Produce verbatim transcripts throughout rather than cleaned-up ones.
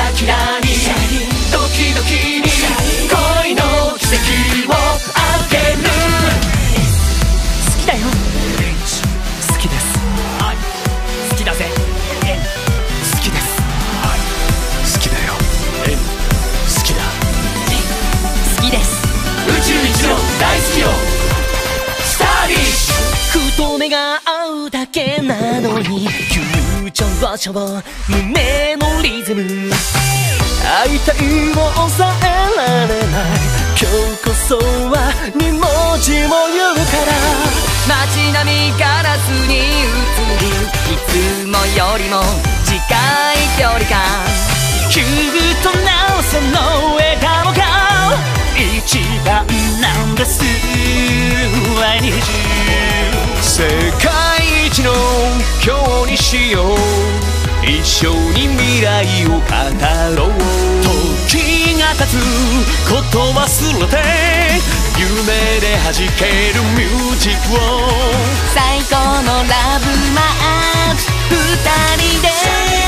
キラにドキドキに恋の奇跡をあげる。好きだよ。好きです。好きだぜ。好きです。好きだよ。好きだ。好きです。宇宙一の大好きよ。スターリッシュ。ふと目が合うだけなのに急上昇胸のリズム、会いたいを抑えられない。今日こそはに文字も言うから。街並みガラスに映るいつもよりも近い距離感。キュートなその笑顔が一番なんです。 I need you。 世界一の今日にしよう。一緒に未来を語ろう。時が経つこと忘れて夢で弾けるミュージックを。最高のラブマッチ二人で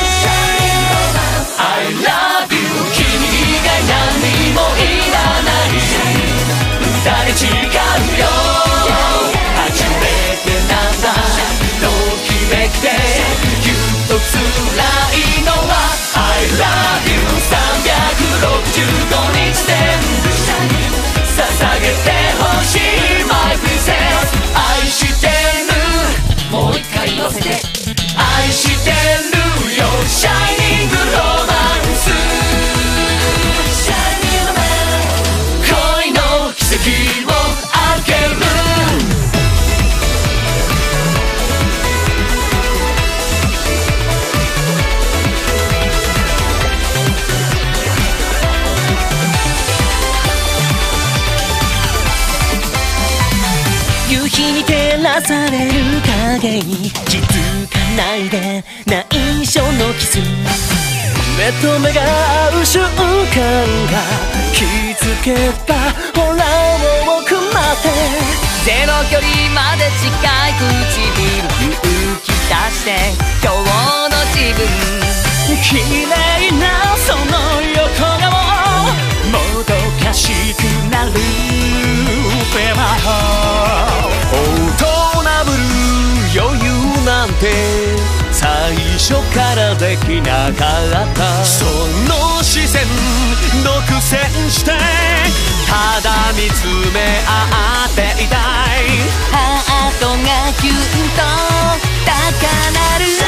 I love you。 君以外何もいらない。二人違うよ。初めてなんだときめきでぎゅっと辛いのは I love you。 さんびゃくろくじゅうごにち全部捧げてほしい My princess。 愛してるもう一回言わせて。愛してるよ Shining Romance。 恋の奇跡をあげる。夕日に照らされる影に気づかないで内緒のキス。目と目が合う瞬間が気づけばほらもうくまって。ゼロ距離まで近い唇勇気出して今日の自分。綺麗なその横顔もどかしくなる Feel my heart。 大人ぶる余裕なんて最初からできなかった。その視線独占してただ見つめ合っていたい。ハートがキュンと高鳴る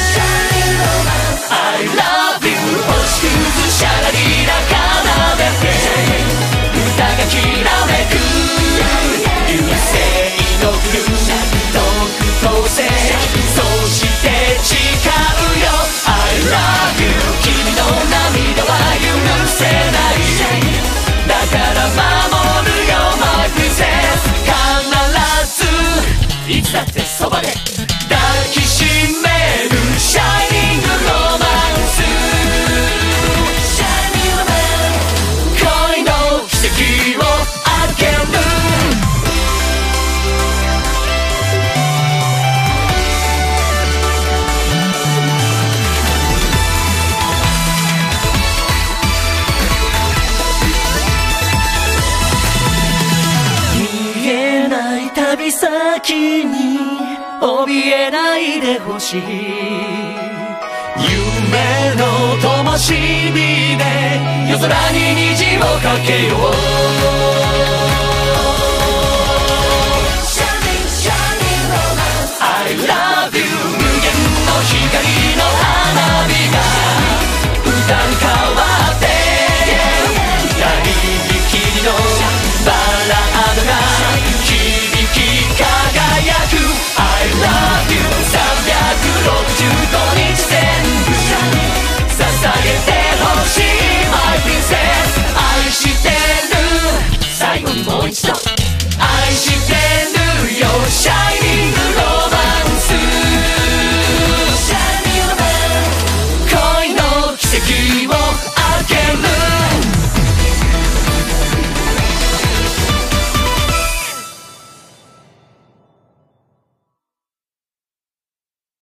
I love you。 星屑シャラリラ奏でて歌がきらめく流星の来る特等星。そして誓うよ I love you。 君の涙は許せない。だから守るよ My princess。 必ずいつだってそばで抱きしめる Shining Romance。 恋の奇跡をあげる。見えない旅先に怯えないでほしい。夢の灯火で夜空に虹をかけよう。